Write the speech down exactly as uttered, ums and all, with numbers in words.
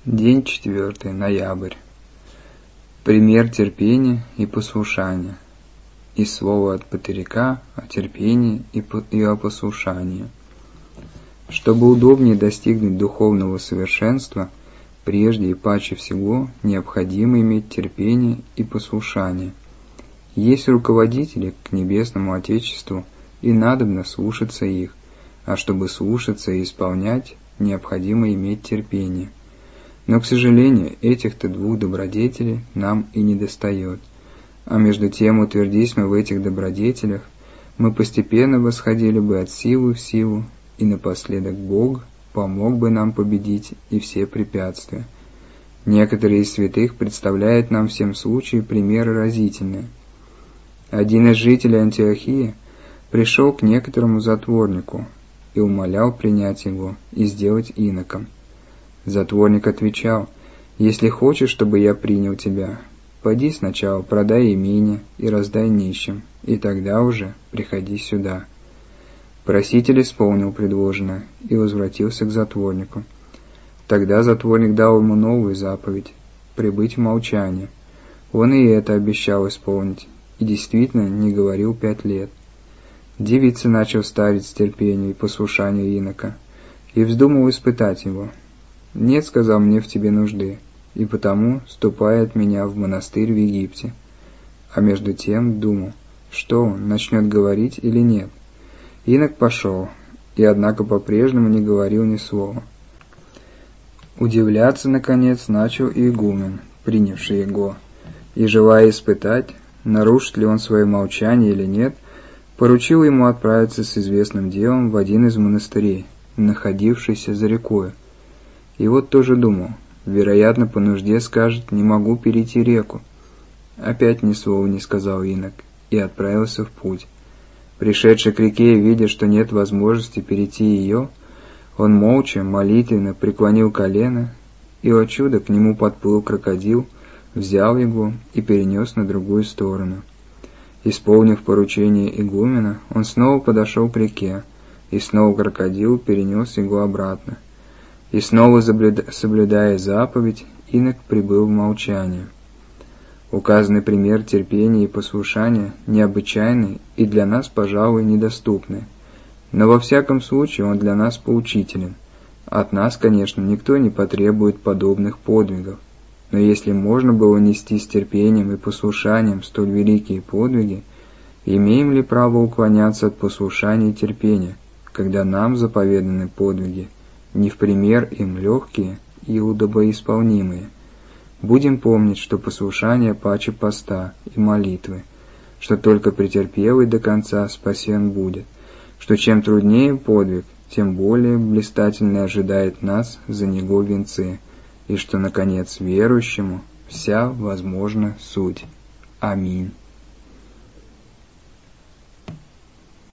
День четвертый, ноябрь. Пример терпения и послушания. И слово от Патерика о терпении и, по, и о послушании. Чтобы удобнее достигнуть духовного совершенства, прежде и паче всего необходимо иметь терпение и послушание. Есть руководители к небесному Отечеству, и надобно слушаться их, а чтобы слушаться и исполнять, необходимо иметь терпение. Но, к сожалению, этих-то двух добродетелей нам и не достает. А между тем, утвердись мы в этих добродетелях, мы постепенно восходили бы от силы в силу, и напоследок Бог помог бы нам победить и все препятствия. Некоторые из святых представляют нам всем случае примеры разительные. Один из жителей Антиохии пришел к некоторому затворнику и умолял принять его и сделать иноком. Затворник отвечал: «Если хочешь, чтобы я принял тебя, пойди сначала продай имение и раздай нищим, и тогда уже приходи сюда». Проситель исполнил предложенное и возвратился к затворнику. Тогда затворник дал ему новую заповедь — пребыть в молчании. Он и это обещал исполнить, и действительно не говорил пять лет. Девица начал старить с терпению и послушанию инока, и вздумал испытать его. «Нет, — сказал, — мне в тебе нужды, и потому ступай от меня в монастырь в Египте». А между тем думал, что он, начнет говорить или нет. Инок пошел, и однако по-прежнему не говорил ни слова. Удивляться, наконец, начал и игумен, принявший его, и, желая испытать, нарушит ли он свое молчание или нет, поручил ему отправиться с известным делом в один из монастырей, находившийся за рекою. И вот тоже думал, вероятно, по нужде скажет: «Не могу перейти реку». Опять ни слова не сказал инок и отправился в путь. Пришедший к реке, видя, что нет возможности перейти ее, он молча, молитвенно преклонил колено, и, о чудо, к нему подплыл крокодил, взял его и перенес на другую сторону. Исполнив поручение игумена, он снова подошел к реке, и снова крокодил перенес его обратно. И снова, соблюдая заповедь, инок пребыл в молчании. Указанный пример терпения и послушания необычайный и для нас, пожалуй, недоступный. Но во всяком случае он для нас поучителен. От нас, конечно, никто не потребует подобных подвигов. Но если можно было нести с терпением и послушанием столь великие подвиги, имеем ли право уклоняться от послушания и терпения, когда нам заповеданы подвиги, не в пример им легкие и удобоисполнимые? Будем помнить, что послушание паче поста и молитвы, что только претерпелый до конца спасен будет, что чем труднее подвиг, тем более блистательно ожидает нас за него венцы, и что, наконец, верующему вся возможна суть. Аминь.